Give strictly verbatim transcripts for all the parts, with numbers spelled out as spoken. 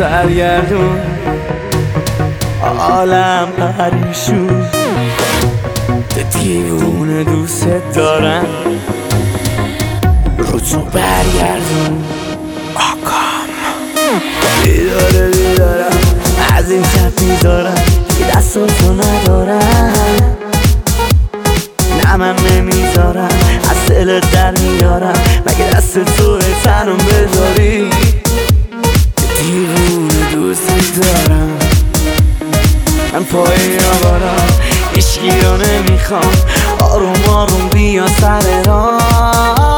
سرگردون عالم پریشون دیوونه دوست دارم رو تو برگردون آقام بیداره بیدارم از این شب بیدارم دیگه دستاتو ندارم نه من نمیذارم از دلت در میارم مگه دست تو تنم بذاری دیوونه دوست دارم من پای آوارم عشقی رو نمیخوام آروم آروم بیا سر راه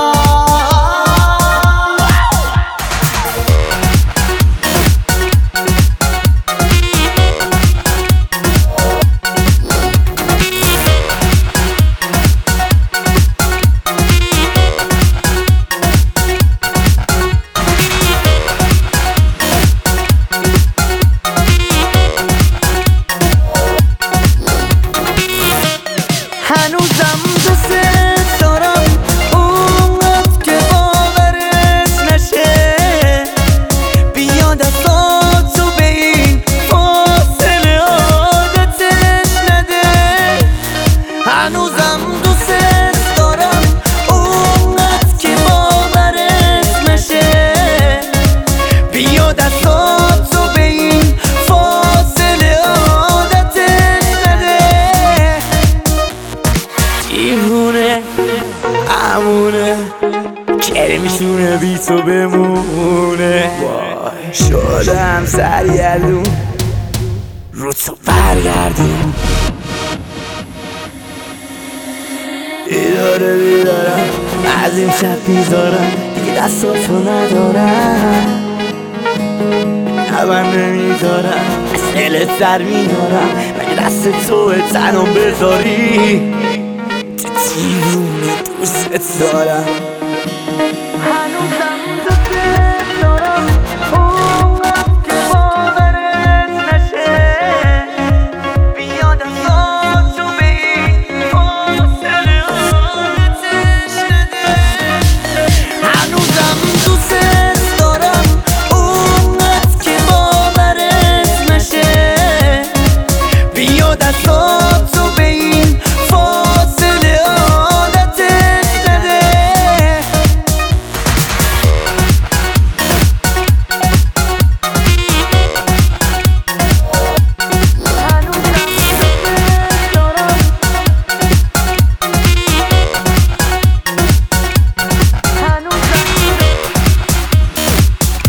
هنوزم دوست دارم اونقدر که باورت نشه بیا دستاتو به این فاصله عادتش نده هنوزم دوست دارم اونقدر که باورت نشه بیا دستاتو به این فاصله عادتش نده دیوونه امونه که میشونه بی تو بمونه وای شدم سرگردون رو تو برگردون بیداره بیدارم از این شب بیدارم دیگه دستاتو ندارم نه من نمیدارم از دلت در میارم مگه دست تو تنم بذاری دیوونه دوست دارم هنوزم دوست دارم اونقدر که باورت نشه بیا دستاتو به این فاصله عادتش نده هنوزم دوست دارم اونقدر که باورت نشه بیا دستاتو به این فاصله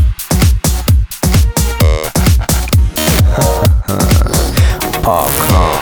popcorn.